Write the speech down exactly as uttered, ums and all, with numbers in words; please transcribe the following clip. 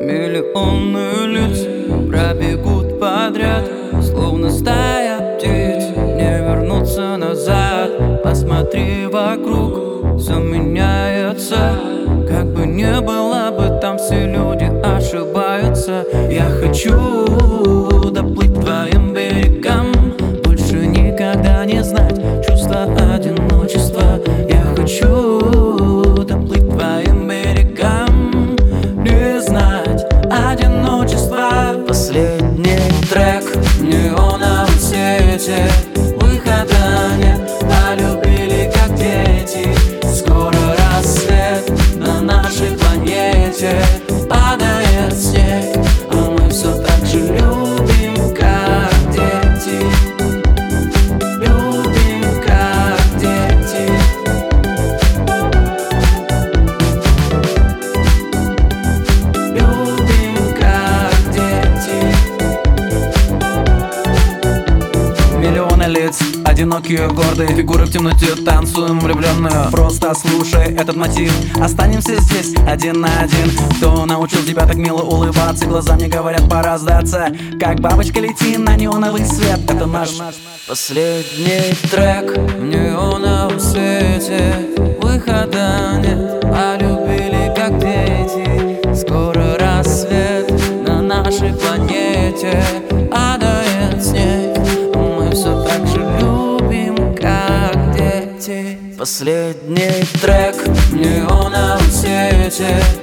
Миллионы лиц пробегут подряд, словно стая птиц, не вернуться назад. Посмотри вокруг, все меняется. Как бы не было бы, там все люди ошибаются. Я хочу доплыть к твоим берегам, больше никогда не знать чувства одиночества. Я хочу доплыть к твоим берегам, не знать одиночества. Последний трек в неоновом свете, выхода нет, полюбили как дети. Скоро рассвет на нашей планете, падает снег, а мы все так же любим, как дети. Любим, как дети. Любим, как дети. Миллионы лиц, одинокие, гордые фигуры в темноте, танцуем влюбленную. Просто слушай этот мотив, останемся здесь один на один. Кто научил тебя так мило улыбаться? Глаза мне говорят, пора сдаться. Как бабочка лети на неоновый свет. Это наш последний трек в неоновом свете, выхода нет, полюбили как дети. Скоро рассвет на нашей планете, падает снег, мы все так же любим, как дети. Последний трек в неоновом свете,